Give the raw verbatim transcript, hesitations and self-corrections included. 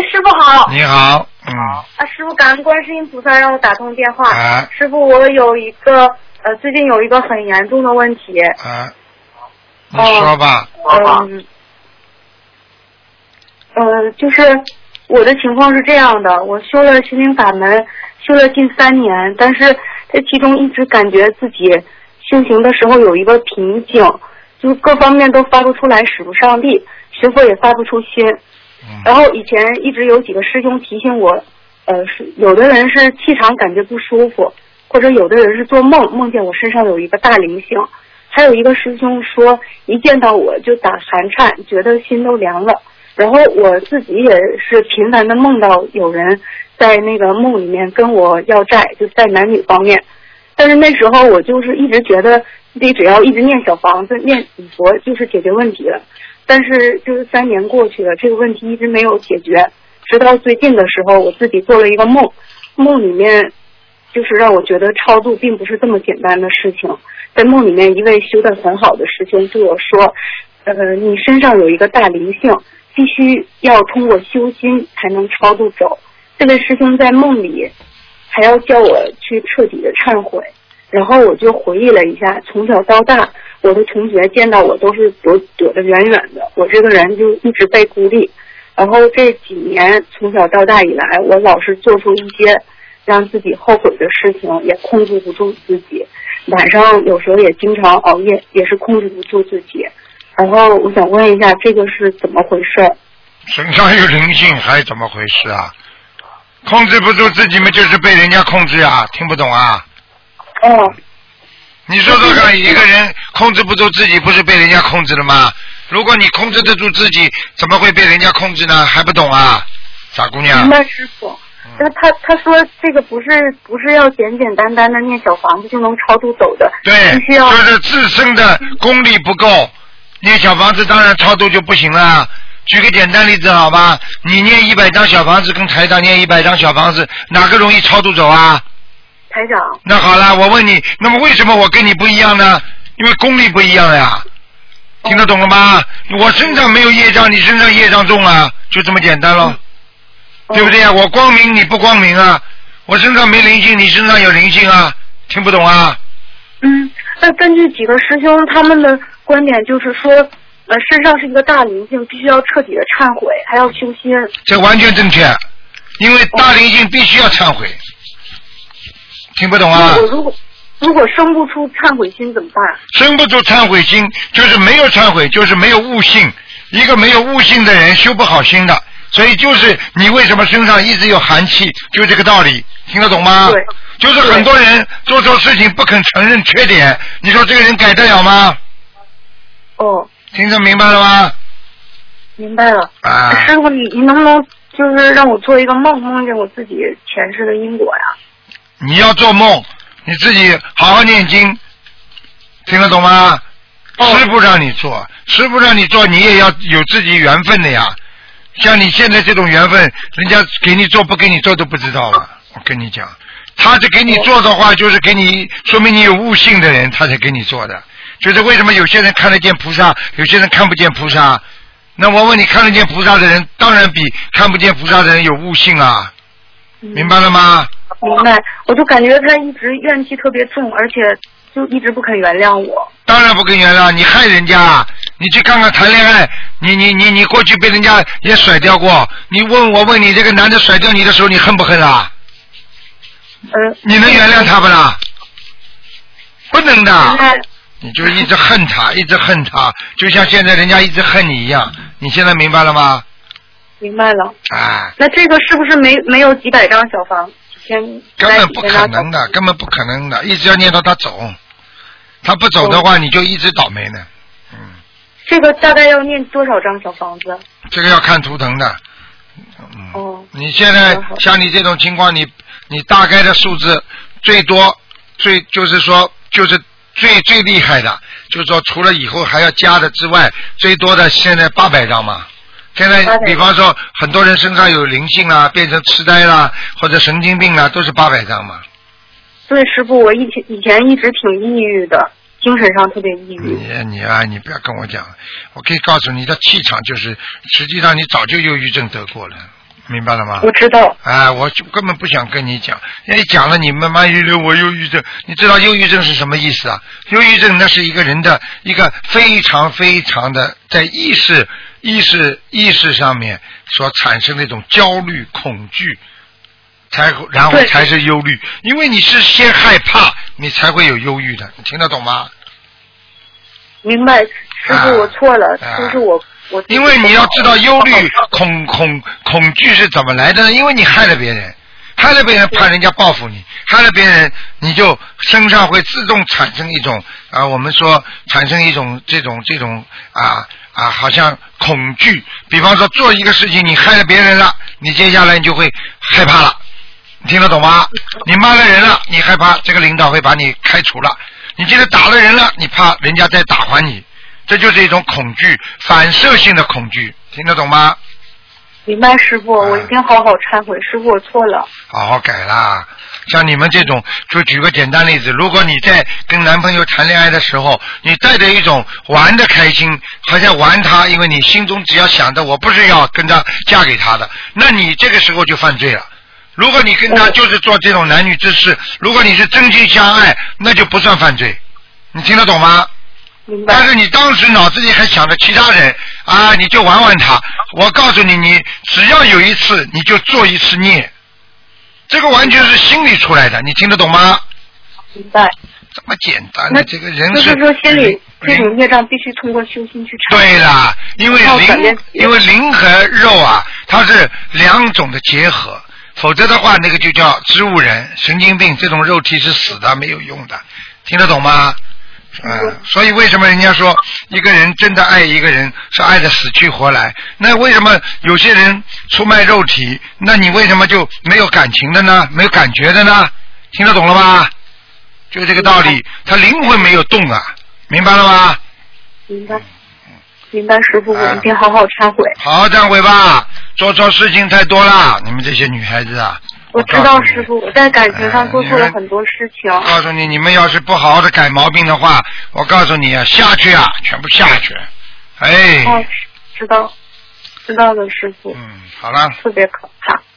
师傅好。 你好，嗯。 啊，师傅，感恩观世音菩萨让我打通电话。 啊。 师傅，我有一个呃，最近有一个很严重的问题。 啊。你说吧。 嗯。呃，就是我的情况是这样的，我修了心灵法门，修了近三年，但是在其中一直感觉自己修行的时候有一个瓶颈，就是各方面都发不出来，使不上力，学佛也发不出心。然后以前一直有几个师兄提醒我，呃，是有的人是气场感觉不舒服，或者有的人是做梦梦见我身上有一个大灵性，还有一个师兄说一见到我就打寒颤，觉得心都凉了。然后我自己也是频繁的梦到有人在那个梦里面跟我要债，就在男女方面。但是那时候我就是一直觉得自己只要一直念小房子念礼佛就是解决问题了。但是就是三年过去了，这个问题一直没有解决，直到最近的时候我自己做了一个梦，梦里面就是让我觉得超度并不是这么简单的事情。在梦里面一位修得很好的师兄对我说，呃，你身上有一个大灵性，必须要通过修心才能超度走。这位师兄在梦里还要叫我去彻底的忏悔。然后我就回忆了一下，从小到大我的同学见到我都是躲躲得远远的，我这个人就一直被孤立。然后这几年从小到大以来，我老是做出一些让自己后悔的事情，也控制不住自己，晚上有时候也经常熬夜，也是控制不住自己。然后我想问一下，这个是怎么回事？ 身上有灵性还怎么回事啊？控制不住自己嘛，就是被人家控制啊，听不懂啊？ 哦。 你说说看，一个人控制不住自己，不是被人家控制了吗？如果你控制得住自己，怎么会被人家控制呢？还不懂啊，傻姑娘。 明白，师傅。那他他说这个不是不是要简简单单的念小房子就能超度走的， 对， 必须要就是自身的功力不够，念小房子当然超度就不行了。举个简单例子好吧，你念一百张小房子跟台长念一百张小房子，哪个容易超度走啊？ 台长。 那好了，我问你，那么为什么我跟你不一样呢？因为功力不一样呀。听得懂了吗？我身上没有业障，你身上业障重啊，就这么简单咯，嗯、对不对啊？我光明你不光明啊，我身上没灵性，你身上有灵性啊，听不懂啊？ 嗯，那根据几个师兄他们的观点，就是说，呃，身上是一个大灵性，必须要彻底的忏悔，还要修心。 这完全正确，因为大灵性必须要忏悔。听不懂啊？ 我如果如果生不出忏悔心怎么办？ 生不出忏悔心，就是没有忏悔，就是没有悟性。一个没有悟性的人修不好心的，所以就是你为什么身上一直有寒气，就这个道理，听得懂吗？ 对。 就是很多人做错事情不肯承认缺点，你说这个人改得了吗？ 哦。 听得明白了吗？ 明白了。 啊。 师傅，你你能不能就是让我做一个梦，梦见我自己前世的因果呀？ 你要做梦，你自己好好念经，听得懂吗？哦、师父让你做，师父让你做，你也要有自己缘分的呀。像你现在这种缘分，人家给你做不给你做都不知道了。我跟你讲，他是给你做的话，就是给你说明你有悟性的人，他才给你做的。就是为什么有些人看得见菩萨，有些人看不见菩萨？那我问你，看得见菩萨的人，当然比看不见菩萨的人有悟性啊，明白了吗？ 明白，我就感觉他一直怨气特别重，而且就一直不肯原谅我。 当然不肯原谅，你害人家，你去看看谈恋爱，你你你你过去被人家也甩掉过，你问我问你，这个男的甩掉你的时候，你恨不恨啦？ 嗯。 你能原谅他不啦？不能的。你就一直恨他，一直恨他，就像现在人家一直恨你一样。你现在明白了吗？ 明白了。 哎。 那这个是不是没没有几百张小房？ 根本不可能的，根本不可能的，一直要念到他走，他不走的话，你就一直倒霉呢。嗯。 这个大概要念多少张小房子？ 这个要看图腾的。嗯。哦。你现在像你这种情况，你你大概的数字最多最就是说就是最最厉害的，就是说除了以后还要加的之外，最多的现在八百张嘛。现在比方说很多人身上有灵性啦，变成痴呆啦，或者神经病啦，都是八百张嘛。 对，师傅，我以前以前一直挺抑郁的，精神上特别抑郁。 你你啊，你不要跟我讲，我可以告诉你的气场就是，实际上你早就忧郁症得过了， 明白了吗？ 我知道。 哎，我就根本不想跟你讲，因为讲了你慢慢遗留我忧郁症。你知道忧郁症是什么意思啊？忧郁症那是一个人的一个非常非常的在意识意识意识上面所产生的一种焦虑恐惧，才然后才是忧虑。因为你是先害怕，你才会有忧郁的，你听得懂吗？ 明白，师傅，我错了， 啊、 就是我。我因为你要知道忧虑恐恐恐惧是怎么来的呢？因为你害了别人，害了别人怕人家报复你，害了别人你就身上会自动产生一种啊，我们说产生一种这种这种啊啊，好像恐惧。比方说做一个事情你害了别人了，你接下来你就会害怕了，你听得懂吗？你骂了人了，你害怕这个领导会把你开除了，你今天打了人了，你怕人家再打还你。这就是一种恐惧，反射性的恐惧，听得懂吗？ 明白，师傅，我一定好好忏悔，师傅，我错了。 好好改啦。像你们这种，就举个简单例子，如果你在跟男朋友谈恋爱的时候，你带着一种玩的开心，好像玩他，因为你心中只要想着我不是要跟他嫁给他的，那你这个时候就犯罪了。如果你跟他就是做这种男女之事，如果你是真心相爱，那就不算犯罪。你听得懂吗？但是你当时脑子里还想着其他人啊，你就玩玩他。我告诉你，你只要有一次，你就做一次孽，这个完全是心里出来的，你听得懂吗？ 明白。 这么简单的，这个人是。就是说，心里这种业障必须通过修心去忏。 对啦，因为灵，因为灵和肉啊，它是两种的结合，否则的话，那个就叫植物人、神经病，这种肉体是死的，没有用的，听得懂吗？嗯，所以为什么人家说一个人真的爱一个人是爱的死去活来？那为什么有些人出卖肉体？那你为什么就没有感情的呢？没有感觉的呢？听得懂了吧？就这个道理，他灵魂没有动啊，明白了吗？ 明白，明白，师傅，我一定好好忏悔。 好好忏悔吧，做错事情太多了，你们这些女孩子啊。 我知道，师傅，我在感情上做错了很多事情。 我告诉你，你们要是不好好的改毛病的话，我告诉你啊，下去啊，全部下去。哎。 哦，知道，知道了，师傅。 嗯，好了。 特别可怕。